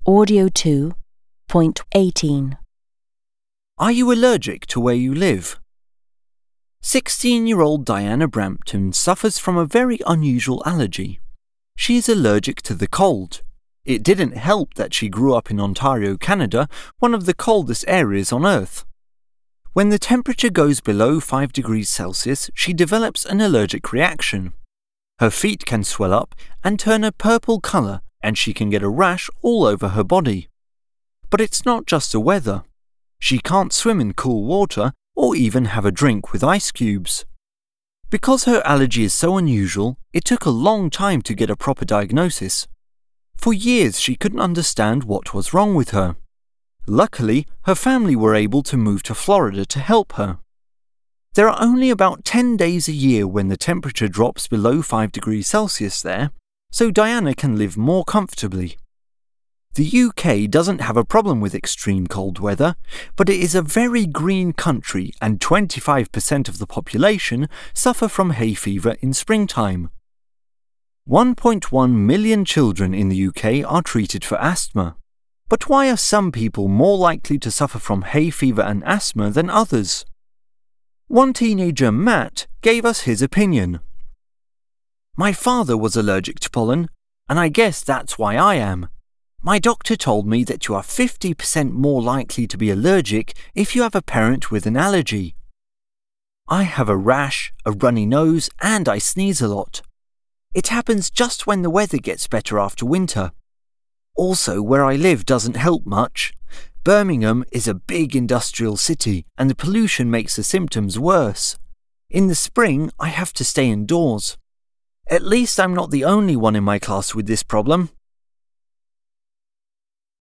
Audio 2.18. Are you allergic to where you live? 16-year-old Diana Brampton suffers from a very unusual allergy. She is allergic to the cold. It didn't help that she grew up in Ontario, Canada, one of the coldest areas on Earth. When the temperature goes below 5 degrees Celsius, she develops an allergic reaction. Her feet can swell up and turn a purple colour, and she can get a rash all over her body. But it's not just the weather. She can't swim in cool water or even have a drink with ice cubes. Because her allergy is so unusual, it took a long time to get a proper diagnosis. For years she couldn't understand what was wrong with her. Luckily, her family were able to move to Florida to help her. There are only about 10 days a year when the temperature drops below 5 degrees Celsius there, so Diana can live more comfortably. The UK doesn't have a problem with extreme cold weather, but it is a very green country and 25% of the population suffer from hay fever in springtime. 1.1 million children in the UK are treated for asthma. But why are some people more likely to suffer from hay fever and asthma than others? One teenager, Matt, gave us his opinion. My father was allergic to pollen, and I guess that's why I am. My doctor told me that you are 50% more likely to be allergic if you have a parent with an allergy. I have a rash, a runny nose, and I sneeze a lot. It happens just when the weather gets better after winter. Also, where I live doesn't help much. Birmingham is a big industrial city, and the pollution makes the symptoms worse. In the spring, I have to stay indoors. At least I'm not the only one in my class with this problem.